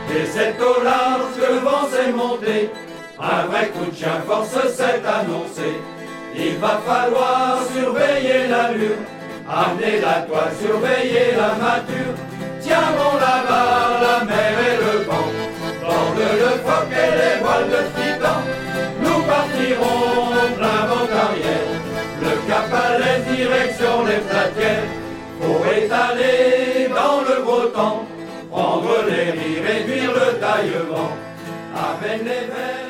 Et c'est au large que le vent s'est monté, un vrai coup de chien force s'est annoncé. Il va falloir surveiller l'allure, amener la toile, surveiller la mâture. Tiens bon là-bas, la mer et le vent, borde le phoque et les voiles de titan. Nous partirons plein vent arrière, le cap à l'est, direction les platières. Pour étaler dans le beau temps, prendre les riz, réduire le taillement, amène les verres.